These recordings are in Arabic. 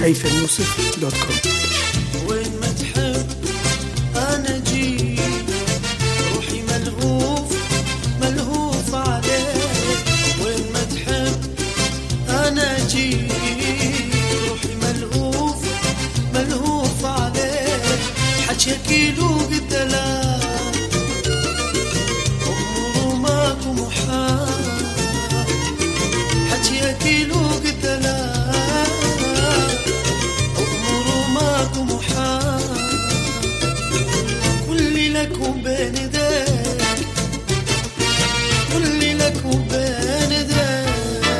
هيثميوسف.com. وين ما تحب أنا جي روحي ملهوف عليك. وين ما تحب أنا جي روحي ملهوف عليك. حكيك له قلت لا أمره ماكو محال. حكيك له قلت لا وبين ذاك واللي لك وبين ذاك.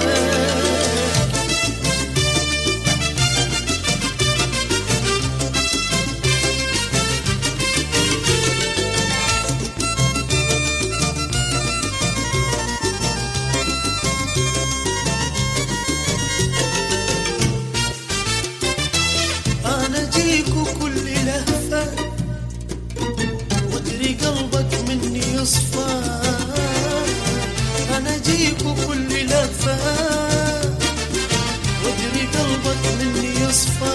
أنا جيك وكل لهفة قلبك مني يصفى. أنا جيك وكل لفة وادري قلبك مني يصفى.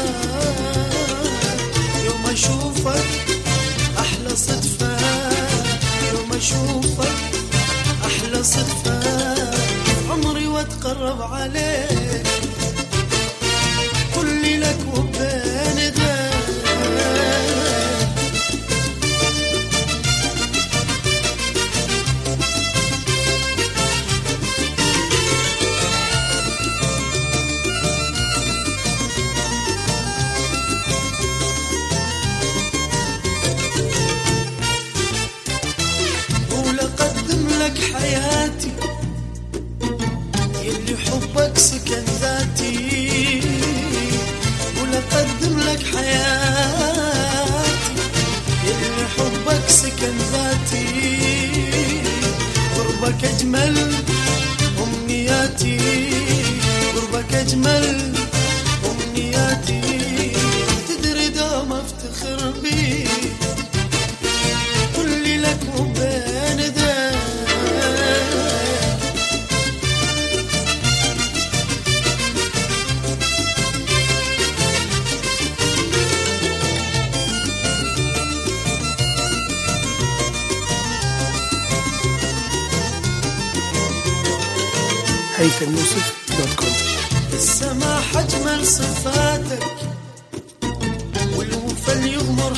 يوم أشوفك أحلى صدفة، يوم أشوفك أحلى صدفة. عمري واتقرب عليك كل لك وبين ذاك. حياتي يلي حبك سكن ذاتي، ولا قدم لك حياتي يلي حبك سكن ذاتي. قربك أجمل أمنياتي، قربك أجمل أمنياتي. تدري دوم أفتخر بيك كل لك وبين ذاك. هيثميوسف.com. السماح أجمل صفاتك والوفا اللي يغمر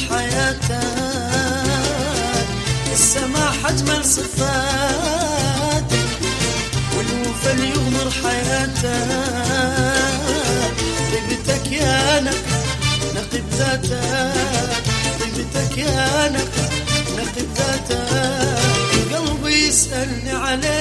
حياتك. السماح أجمل صفاتك والوفا اللي يغمر حياتك. طيبتك يا نقب ذاتك، طيبتك يا نقب ذاتك. قلبي يسألني عليك